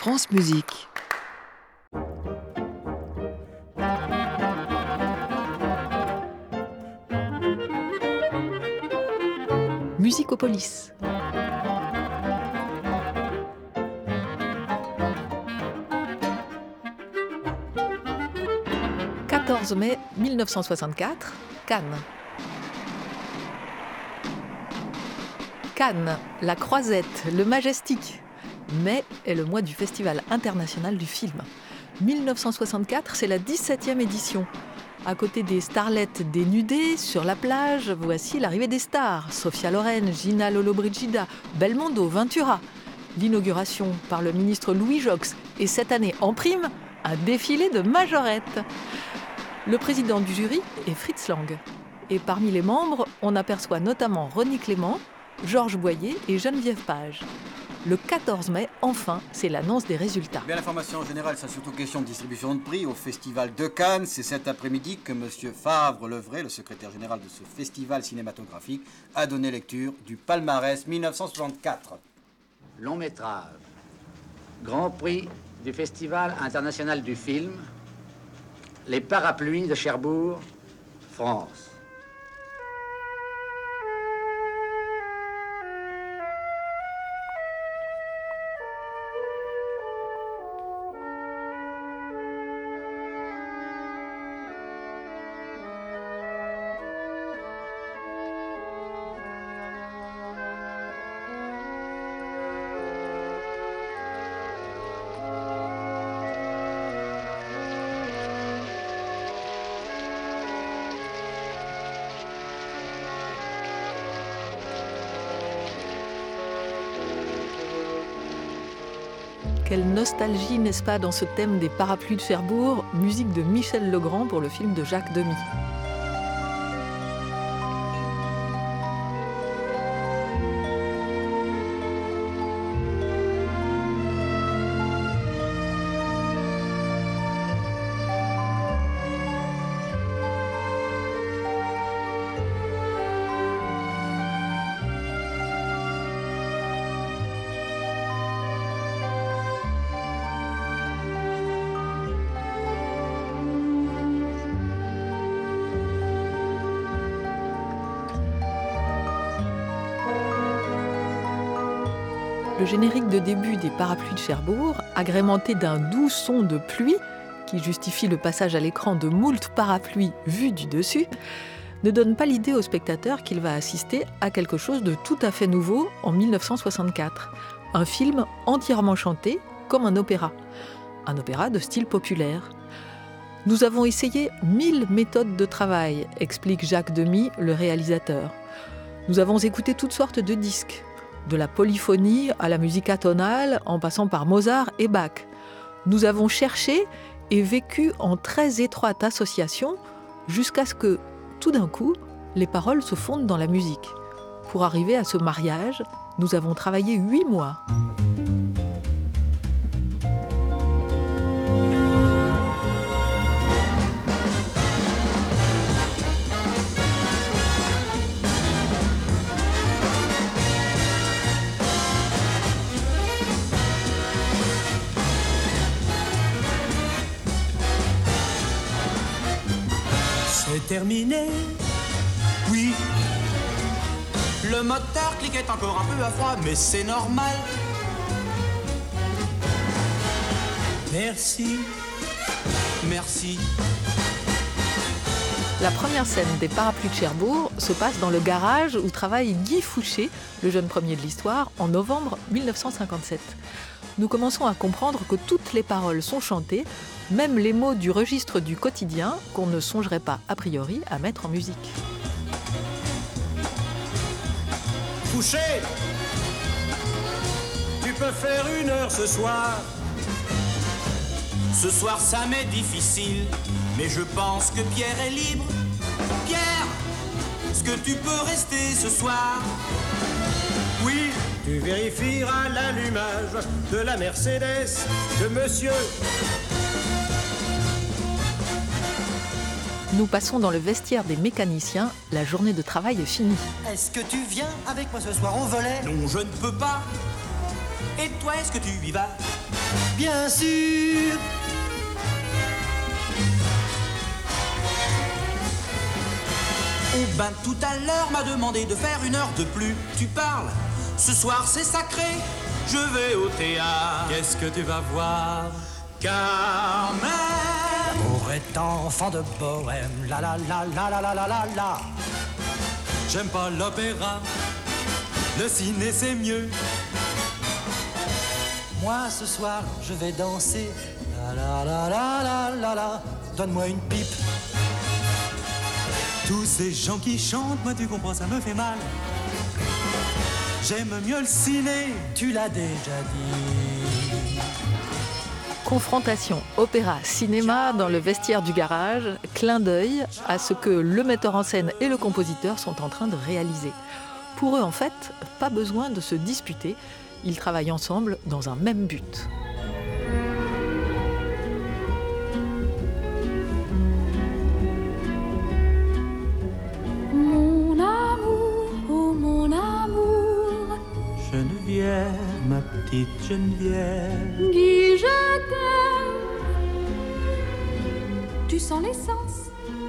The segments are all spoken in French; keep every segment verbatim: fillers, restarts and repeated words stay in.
France Musique. Musicopolis. quatorze mai mille neuf cent soixante-quatre, Cannes. Cannes, la Croisette, le Majestic. Mai est le mois du Festival international du film. mille neuf cent soixante-quatre, c'est la dix-septième édition. À côté des starlettes dénudées, sur la plage, voici l'arrivée des stars. Sophia Loren, Gina Lollobrigida, Belmondo, Ventura. L'inauguration par le ministre Louis Jox. Et cette année, en prime, un défilé de majorettes. Le président du jury est Fritz Lang. Et parmi les membres, on aperçoit notamment René Clément, Georges Boyer et Geneviève Page. Le quatorze mai, enfin, c'est l'annonce des résultats. Bien, l'information en général, c'est surtout question de distribution de prix au Festival de Cannes. C'est cet après-midi que M. Favre-Levray, le secrétaire général de ce festival cinématographique, a donné lecture du palmarès mille neuf cent soixante-quatre. Long métrage. Grand prix du Festival international du film. Les Parapluies de Cherbourg, France. Quelle nostalgie, n'est-ce pas, dans ce thème des parapluies de Cherbourg, musique de Michel Legrand pour le film de Jacques Demy. Le générique de début des Parapluies de Cherbourg, agrémenté d'un doux son de pluie, qui justifie le passage à l'écran de moult parapluies vus du dessus, ne donne pas l'idée au spectateur qu'il va assister à quelque chose de tout à fait nouveau en mille neuf cent soixante-quatre. Un film entièrement chanté, comme un opéra. Un opéra de style populaire. Nous avons essayé mille méthodes de travail, explique Jacques Demy, le réalisateur. Nous avons écouté toutes sortes de disques. De la polyphonie à la musique atonale, en passant par Mozart et Bach. Nous avons cherché et vécu en très étroite association jusqu'à ce que, tout d'un coup, les paroles se fondent dans la musique. Pour arriver à ce mariage, nous avons travaillé huit mois. C'est terminé, oui. Le moteur cliquait encore un peu à froid, mais c'est normal. Merci, merci. La première scène des Parapluies de Cherbourg se passe dans le garage où travaille Guy Fouché, le jeune premier de l'histoire, en novembre mille neuf cent cinquante-sept. Nous commençons à comprendre que toutes les paroles sont chantées, même les mots du registre du quotidien qu'on ne songerait pas a priori à mettre en musique. Fouché, tu peux faire une heure ce soir. Ce soir ça m'est difficile, mais je pense que Pierre est libre. Pierre, est-ce que tu peux rester ce soir? Oui, tu vérifieras l'allumage de la Mercedes de monsieur. Nous passons dans le vestiaire des mécaniciens. La journée de travail est finie. Est-ce que tu viens avec moi ce soir au volet? Non, je ne peux pas. Et toi, est-ce que tu y vas? Bien sûr. Ben tout à l'heure m'a demandé de faire une heure de plus. Tu parles? Ce soir c'est sacré, je vais au théâtre. Qu'est-ce que tu vas voir? Carmen. L'amour est enfant de bohème, la la la la la la la la la. J'aime pas l'opéra, le ciné c'est mieux. Moi ce soir je vais danser, la la la la la la la. Donne-moi une pipe. Tous ces gens qui chantent, moi tu comprends, ça me fait mal. J'aime mieux le ciné, tu l'as déjà dit. Confrontation opéra-cinéma dans le vestiaire du garage, clin d'œil à ce que le metteur en scène et le compositeur sont en train de réaliser. Pour eux, en fait, pas besoin de se disputer, ils travaillent ensemble dans un même but. Geneviève, ma petite Geneviève. Guy, je t'aime. Tu sens l'essence.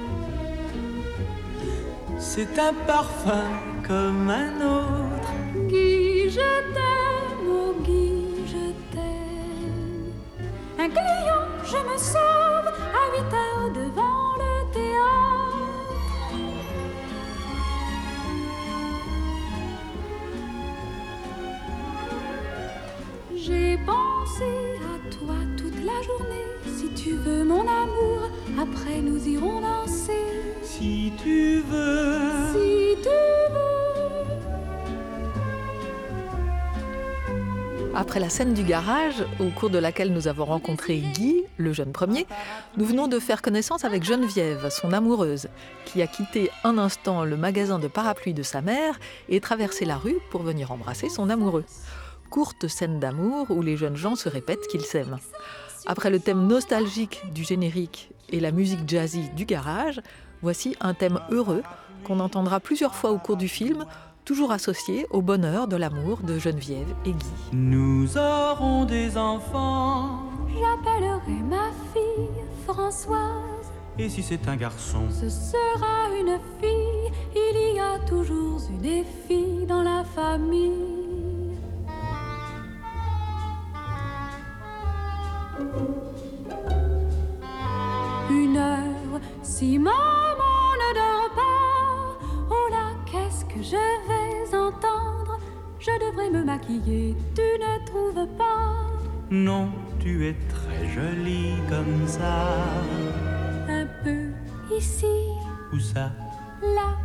C'est un parfum comme un autre. Guy, je t'aime. Oh Guy, je t'aime. Un client, je me sauve à huit heures devant le théâtre. J'ai pensé à toi toute la journée. Si tu veux mon amour, après nous irons danser. Si tu veux. Si tu veux. Après la scène du garage, au cours de laquelle nous avons rencontré Guy, le jeune premier, nous venons de faire connaissance avec Geneviève, son amoureuse, qui a quitté un instant le magasin de parapluies de sa mère et traversé la rue pour venir embrasser son amoureux. Courte scène d'amour où les jeunes gens se répètent qu'ils s'aiment. Après le thème nostalgique du générique et la musique jazzy du garage, voici un thème heureux qu'on entendra plusieurs fois au cours du film, toujours associé au bonheur de l'amour de Geneviève et Guy. Nous aurons des enfants. J'appellerai ma fille Françoise. Et si c'est un garçon? Ce sera une fille. Il y a toujours eu des filles dans la famille. Une heure, si maman ne dort pas, oh là, qu'est-ce que je vais entendre? Je devrais me maquiller, tu ne trouves pas? Non, tu es très jolie comme ça. Un peu ici, Où ça? là.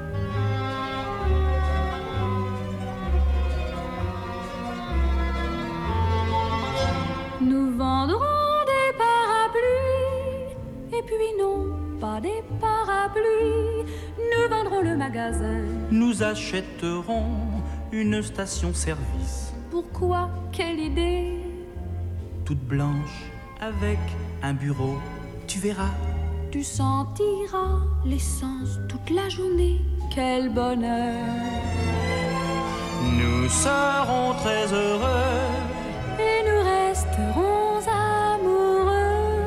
Nous vendrons des parapluies, et puis non, pas des parapluies. Nous vendrons le magasin. Nous achèterons une station-service. Pourquoi? Quelle idée? Toute blanche, avec un bureau. Tu verras. Tu sentiras l'essence toute la journée. Quel bonheur! Nous serons très heureux. Et nous resterons amoureux.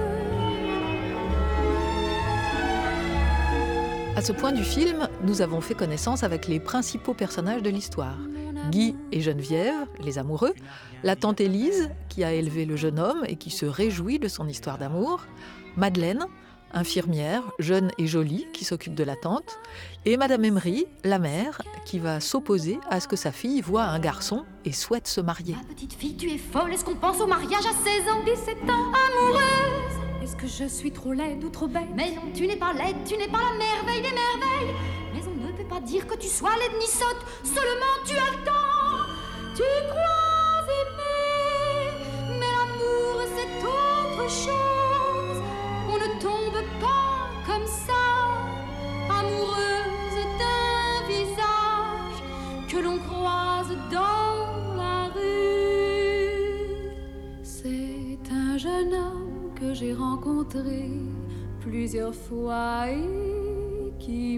À ce point du film, nous avons fait connaissance avec les principaux personnages de l'histoire. Guy et Geneviève, les amoureux, la tante Élise, qui a élevé le jeune homme et qui se réjouit de son histoire d'amour, Madeleine, infirmière, jeune et jolie, qui s'occupe de la tante, et Madame Emery, la mère, qui va s'opposer à ce que sa fille voie un garçon et souhaite se marier. Ma petite fille, tu es folle, est-ce qu'on pense au mariage à seize ans? dix-sept ans, amoureuse. Est-ce que je suis trop laide ou trop bête? Mais non, tu n'es pas laide, tu n'es pas la merveille des merveilles. Mais on ne peut pas dire que tu sois laide ni sotte, seulement tu as le temps. Tu crois aimer, mais l'amour c'est autre chose. On ne tombe pas comme ça, amoureuse d'un visage que l'on croise dans la rue. C'est un jeune homme que j'ai rencontré plusieurs fois et qui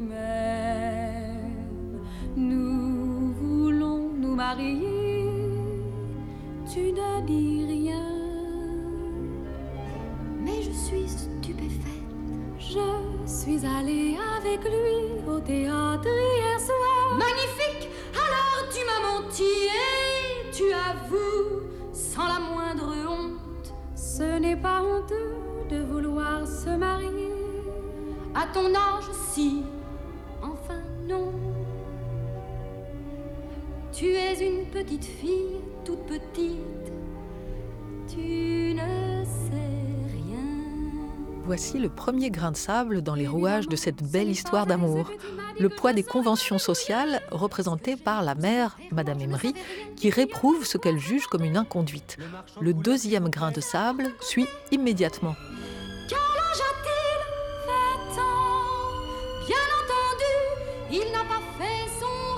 m'aime. Nous voulons nous marier. tu ne dis rien. Mais je suis stupéfaite. Je suis allée avec lui au théâtre hier soir. Magnifique! Alors tu m'as menti et tu avoues sans la moindre honte. Ce n'est pas honteux de vouloir se marier. À ton âge, si, enfin non. Tu es une petite fille, toute petite. Tu ne sais rien. Voici le premier grain de sable dans les rouages de cette belle histoire d'amour. Le poids des conventions sociales représenté par la mère, Madame Emery, qui réprouve ce qu'elle juge comme une inconduite. Le deuxième grain de sable suit immédiatement. Quel âge a-t-il? Vingt ans. Bien entendu, il n'a pas fait son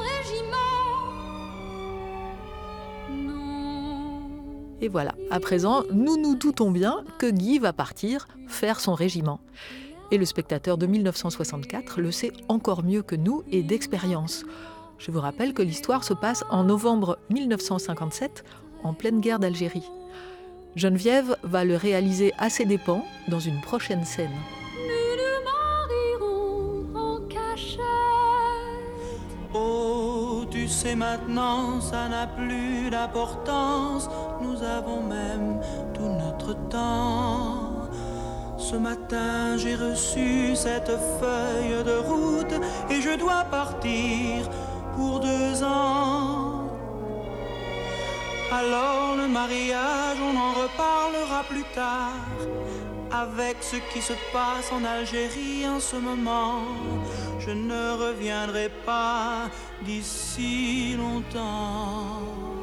régiment. Non. Et voilà, à présent, nous nous doutons bien que Guy va partir faire son régiment. Et le spectateur de mille neuf cent soixante-quatre le sait encore mieux que nous et d'expérience. Je vous rappelle que l'histoire se passe en novembre mille neuf cent cinquante-sept, en pleine guerre d'Algérie. Geneviève va le réaliser à ses dépens dans une prochaine scène. Nous nous marierons en cachette. Oh, tu sais maintenant, ça n'a plus d'importance. Nous avons même tout notre temps. Ce matin, j'ai reçu cette feuille de route et je dois partir pour deux ans. Alors le mariage, on en reparlera plus tard. Avec ce qui se passe en Algérie en ce moment, je ne reviendrai pas d'ici longtemps.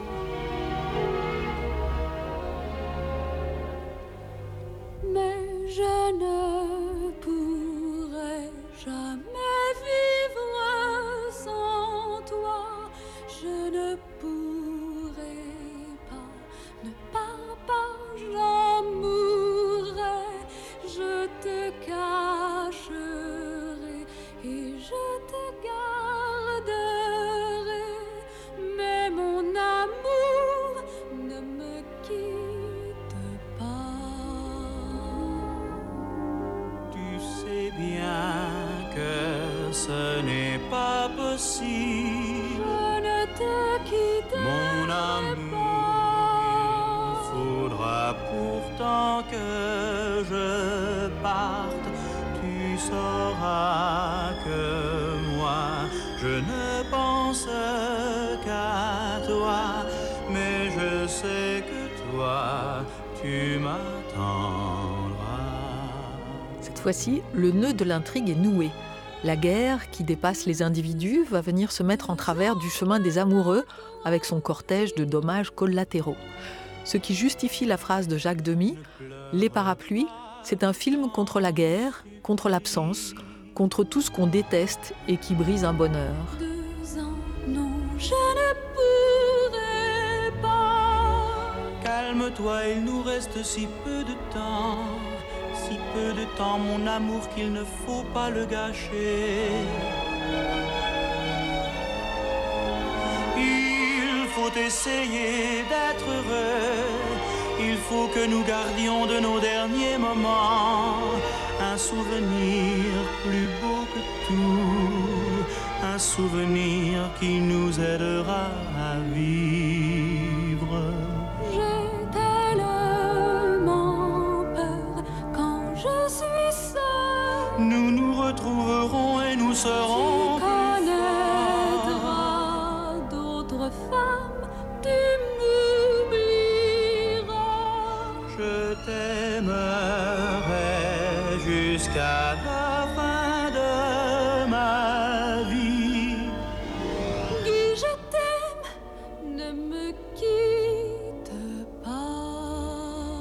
Mais je ne pourrai jamais vivre sans toi. Je ne pourrai pas, ne pars pas, j'en mourrai. Je te cacherai et je te garderai. Mais mon amour ne me quitte pas. Tu sais bien que ce n'est pas possible. Je ne te quitterai Mon amour, il faudra pourtant que je parte. Tu sauras que moi, je ne pense qu'à toi. Mais je sais que toi, tu m'attendras. Cette fois-ci, le nœud de l'intrigue est noué. La guerre, qui dépasse les individus, va venir se mettre en travers du chemin des amoureux avec son cortège de dommages collatéraux. Ce qui justifie la phrase de Jacques Demy, « Les parapluies, c'est un film contre la guerre, contre l'absence, contre tout ce qu'on déteste et qui brise un bonheur. » deux ans, non, je ne pourrai pas. Calme-toi, il nous reste si peu de temps. Si peu de temps, mon amour, qu'il ne faut pas le gâcher. Il faut essayer d'être heureux. Il faut que nous gardions de nos derniers moments un souvenir plus beau que tout, un souvenir qui nous aidera à vivre. J'ai tellement peur quand je suis seule. Nous nous retrouverons et nous serons Tu connaîtras d'autres femmes, tu m'oublieras. Je t'aimerai jusqu'à la fin de ma vie. Guy, je t'aime, ne me quitte pas.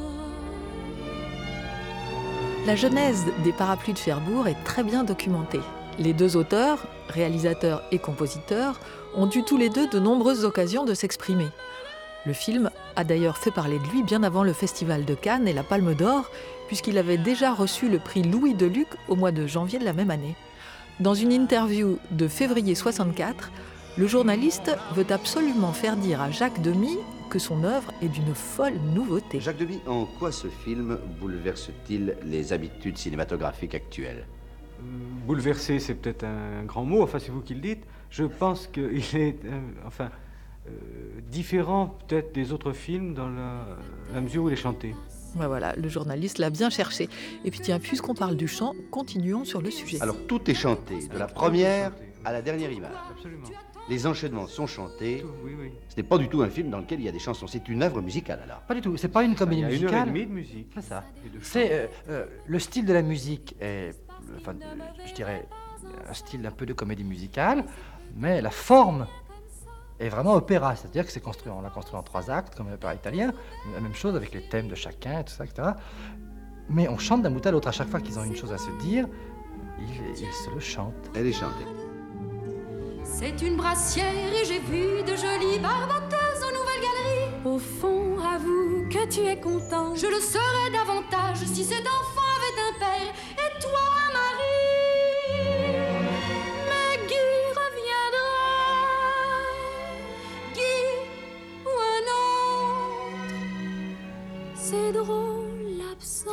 La genèse des Parapluies de Cherbourg est très bien documentée. Les deux auteurs, réalisateurs et compositeurs, ont eu tous les deux de nombreuses occasions de s'exprimer. Le film a d'ailleurs fait parler de lui bien avant le Festival de Cannes et la Palme d'Or, puisqu'il avait déjà reçu le prix Louis Deluc au mois de janvier de la même année. Dans une interview de février soixante-quatre, le journaliste veut absolument faire dire à Jacques Demy que son œuvre est d'une folle nouveauté. Jacques Demy, en quoi ce film bouleverse-t-il les habitudes cinématographiques actuelles ? Bouleverser, c'est peut-être un grand mot, enfin c'est vous qui le dites. Je pense qu'il est euh, enfin, euh, différent peut-être des autres films dans la, la mesure où il est chanté. Ben voilà, le journaliste l'a bien cherché. Et puis tiens, puisqu'on parle du chant, continuons sur le sujet. Alors tout est chanté, de la première à la dernière image. Absolument. Les enchaînements sont chantés. Tout, oui, oui. Ce n'est pas du tout un film dans lequel il y a des chansons, c'est une œuvre musicale alors. Pas du tout, c'est pas une comédie Il y a une heure musicale. et demie de musique. C'est ça. Et de chant. C'est euh, euh, le style de la musique est, enfin, euh, je dirais, un style un peu de comédie musicale, mais la forme est vraiment opéra, c'est-à-dire que c'est construit, on l'a construit en trois actes, comme un opéra italien, la même chose avec les thèmes de chacun, et tout ça, et cetera. Mais on chante d'un bout à l'autre. À chaque fois qu'ils ont une chose à se dire, ils, ils se le chantent. Elle est chantée. C'est une brassière et j'ai vu de jolies barboteuses aux nouvelles galeries. Au fond, avoue que tu es content. Je le serais davantage si cet enfant avait un père et toi un mari. Mais Guy reviendra, Guy ou un autre. C'est drôle l'absence.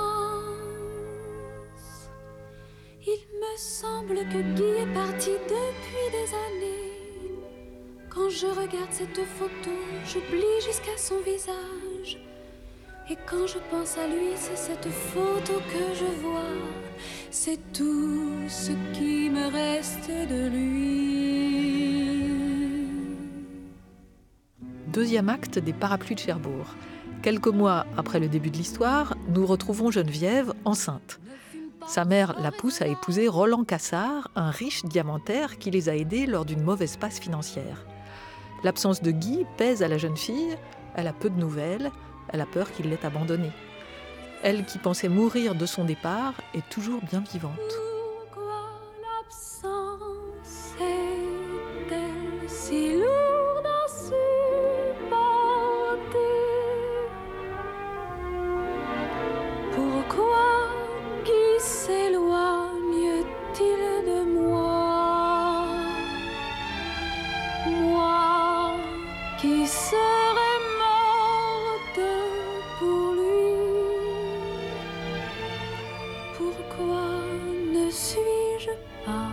Il me semble que Guy est parti depuis des années. Quand je regarde cette photo, j'oublie jusqu'à son visage. Et quand je pense à lui, c'est cette photo que je vois. C'est tout ce qui me reste de lui. Deuxième acte des Parapluies de Cherbourg. Quelques mois après le début de l'histoire, nous retrouvons Geneviève enceinte. Sa mère la pousse à épouser Roland Cassard, un riche diamantaire qui les a aidés lors d'une mauvaise passe financière. L'absence de Guy pèse à la jeune fille, elle a peu de nouvelles, elle a peur qu'il l'ait abandonnée. Elle qui pensait mourir de son départ est toujours bien vivante. Pourquoi l'absence est-elle si lourde à supporter? Pourquoi Guy s'éloigne-t-il de moi? Moi qui serais morte pour lui. Pourquoi ne suis-je pas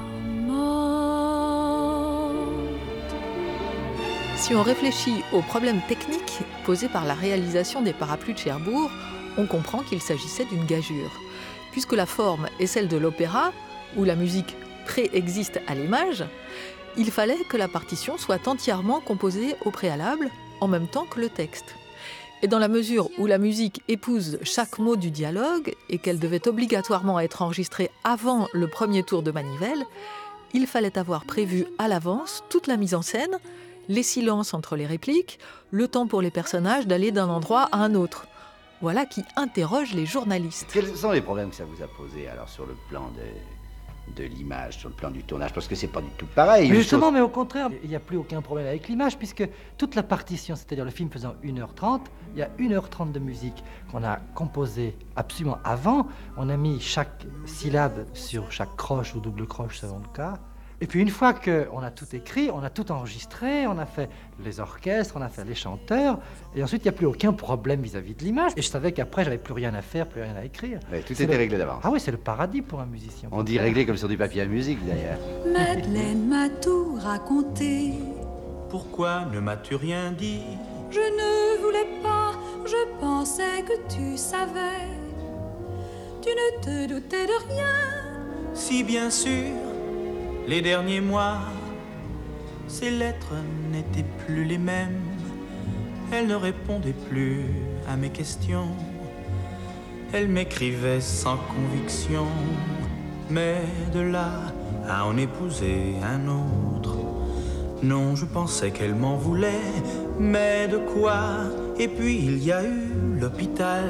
morte? Si on réfléchit aux problèmes techniques posés par la réalisation des Parapluies de Cherbourg, on comprend qu'il s'agissait d'une gageure. Puisque la forme est celle de l'opéra, où la musique préexiste à l'image, il fallait que la partition soit entièrement composée au préalable, en même temps que le texte. Et dans la mesure où la musique épouse chaque mot du dialogue et qu'elle devait obligatoirement être enregistrée avant le premier tour de manivelle, il fallait avoir prévu à l'avance toute la mise en scène, les silences entre les répliques, le temps pour les personnages d'aller d'un endroit à un autre. Voilà qui interroge les journalistes. Quels sont les problèmes que ça vous a posés alors sur le plan de, de l'image, sur le plan du tournage? Parce que c'est pas du tout pareil. Mais justement, mais au contraire, il n'y a plus aucun problème avec l'image, puisque toute la partition, c'est-à-dire le film faisant une heure trente, il y a une heure trente de musique qu'on a composée absolument avant. On a mis chaque syllabe sur chaque croche ou double croche selon le cas. Et puis une fois qu'on a tout écrit, on a tout enregistré, on a fait les orchestres, on a fait les chanteurs, et ensuite il n'y a plus aucun problème vis-à-vis de l'image. Et je savais qu'après, j'avais plus rien à faire, plus rien à écrire. Ouais, tout C'est était le... réglé d'avance. Ah oui, c'est le paradis pour un musicien. On dit réglé comme sur du papier à musique d'ailleurs. Madeleine m'a tout raconté. Pourquoi ne m'as-tu rien dit? Je ne voulais pas, je pensais que tu savais. Tu ne te doutais de rien. Si bien sûr, les derniers mois, ces lettres n'étaient plus les mêmes. Elle ne répondait plus à mes questions. Elle m'écrivait sans conviction. Mais de là à en épouser un autre, non, je pensais qu'elle m'en voulait. Mais de quoi? Et puis il y a eu l'hôpital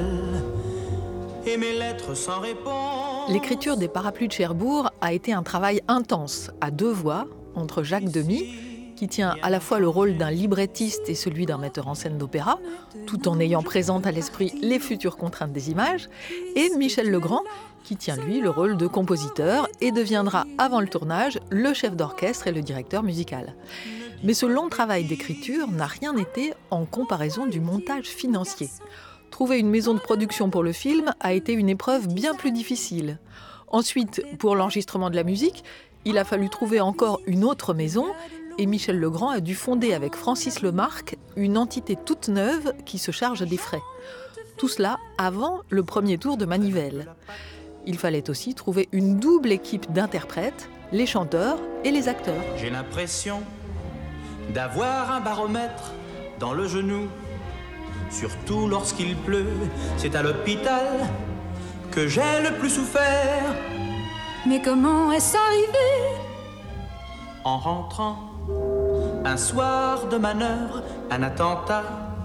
et mes lettres sans réponse. L'écriture des Parapluies de Cherbourg a été un travail intense, à deux voix, entre Jacques Demy, qui tient à la fois le rôle d'un librettiste et celui d'un metteur en scène d'opéra, tout en ayant présente à l'esprit les futures contraintes des images, et Michel Legrand, qui tient lui le rôle de compositeur et deviendra, avant le tournage, le chef d'orchestre et le directeur musical. Mais ce long travail d'écriture n'a rien été en comparaison du montage financier. Trouver une maison de production pour le film a été une épreuve bien plus difficile. Ensuite, pour l'enregistrement de la musique, il a fallu trouver encore une autre maison et Michel Legrand a dû fonder avec Francis Lemarque une entité toute neuve qui se charge des frais. Tout cela avant le premier tour de manivelle. Il fallait aussi trouver une double équipe d'interprètes, les chanteurs et les acteurs. J'ai l'impression d'avoir un baromètre dans le genou. Surtout lorsqu'il pleut, c'est à l'hôpital que j'ai le plus souffert. Mais comment est-ce arrivé? En rentrant, un soir de manœuvre, un attentat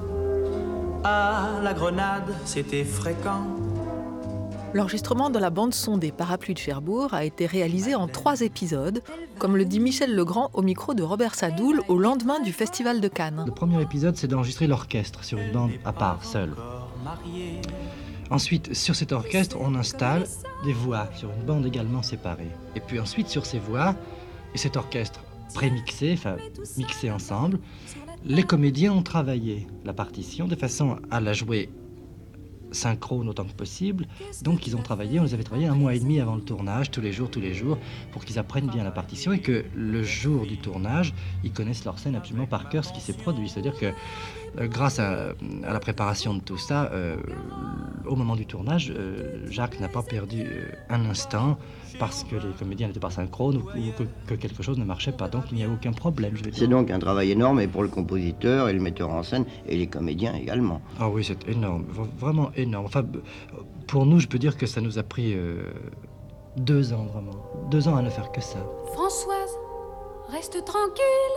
à la grenade, c'était fréquent. L'enregistrement de la bande-son des Parapluies de Cherbourg a été réalisé en trois épisodes, comme le dit Michel Legrand au micro de Robert Sadoul au lendemain du Festival de Cannes. Le premier épisode, c'est d'enregistrer l'orchestre sur une bande à part, seule. Ensuite, sur cet orchestre, on installe des voix sur une bande également séparée. Et puis ensuite, sur ces voix, et cet orchestre pré-mixé, enfin mixé ensemble, les comédiens ont travaillé la partition de façon à la jouer synchrone autant que possible. Donc ils ont travaillé, on les avait travaillé un mois et demi avant le tournage, tous les jours, tous les jours, pour qu'ils apprennent bien la partition et que le jour du tournage, ils connaissent leur scène absolument par cœur, ce qui s'est produit. C'est-à-dire que euh, grâce à, à la préparation de tout ça, euh, au moment du tournage, euh, Jacques n'a pas perdu euh, un instant parce que les comédiens n'étaient pas synchrones ou, ou que, que quelque chose ne marchait pas. Donc il n'y a aucun problème, je veux dire. C'est donc un travail énorme et pour le compositeur et le metteur en scène et les comédiens également. Ah oui, c'est énorme, vraiment énorme. Enfin, pour nous, je peux dire que ça nous a pris euh, deux ans, vraiment. Deux ans à ne faire que ça. Françoise, reste tranquille.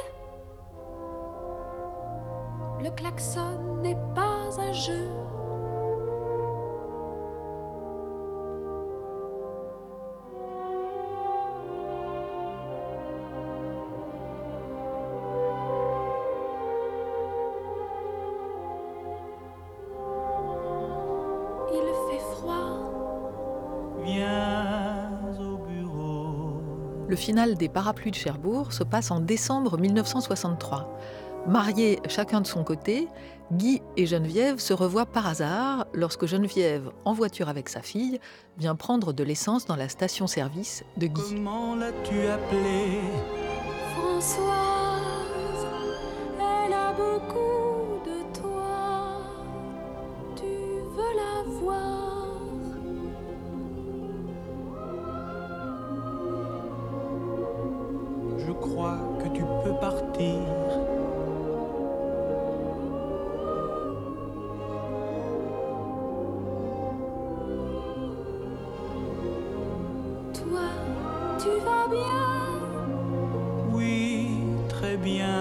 Le klaxon n'est pas un jeu. Le final des Parapluies de Cherbourg se passe en décembre mille neuf cent soixante-trois. Mariés chacun de son côté, Guy et Geneviève se revoient par hasard lorsque Geneviève, en voiture avec sa fille, vient prendre de l'essence dans la station-service de Guy. Comment l'as-tu appelée? Françoise, elle a beaucoup de toi. Tu veux la voir? Je crois que tu peux partir. Toi, tu vas bien? Oui, très bien.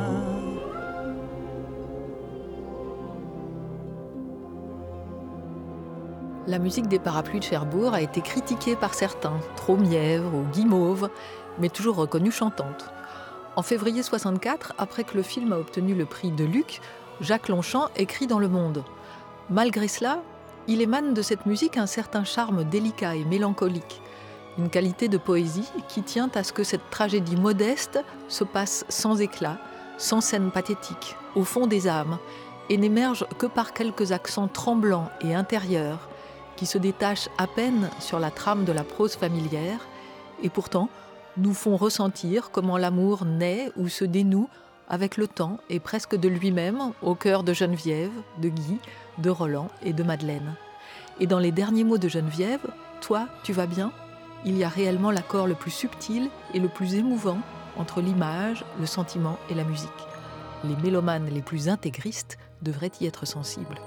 La musique des Parapluies de Cherbourg a été critiquée par certains, trop mièvre ou guimauve, mais toujours reconnue chantante. En février soixante-quatre, après que le film a obtenu le prix de Luc, Jacques Longchamp écrit dans Le Monde. Malgré cela, il émane de cette musique un certain charme délicat et mélancolique, une qualité de poésie qui tient à ce que cette tragédie modeste se passe sans éclat, sans scène pathétique, au fond des âmes, et n'émerge que par quelques accents tremblants et intérieurs qui se détachent à peine sur la trame de la prose familière, et pourtant nous font ressentir comment l'amour naît ou se dénoue avec le temps et presque de lui-même au cœur de Geneviève, de Guy, de Roland et de Madeleine. Et dans les derniers mots de Geneviève, « Toi, tu vas bien ?» il y a réellement l'accord le plus subtil et le plus émouvant entre l'image, le sentiment et la musique. Les mélomanes les plus intégristes devraient y être sensibles.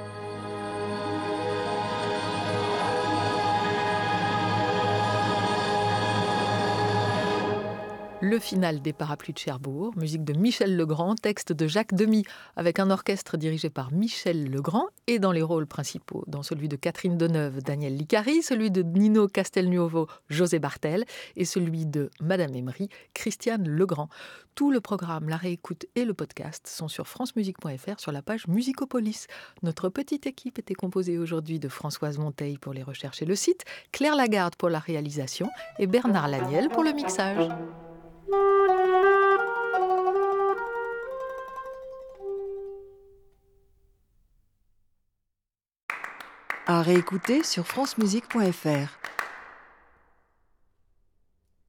Le final des Parapluies de Cherbourg, musique de Michel Legrand, texte de Jacques Demy, avec un orchestre dirigé par Michel Legrand et dans les rôles principaux, dans celui de Catherine Deneuve, Daniel Licari, celui de Nino Castelnuovo, José Bartel et celui de Madame Emery, Christiane Legrand. Tout le programme, la réécoute et le podcast sont sur francemusique point f r sur la page Musicopolis. Notre petite équipe était composée aujourd'hui de Françoise Monteil pour les recherches et le site, Claire Lagarde pour la réalisation et Bernard Laniel pour le mixage. Thank you. À réécouter sur francemusique point f r.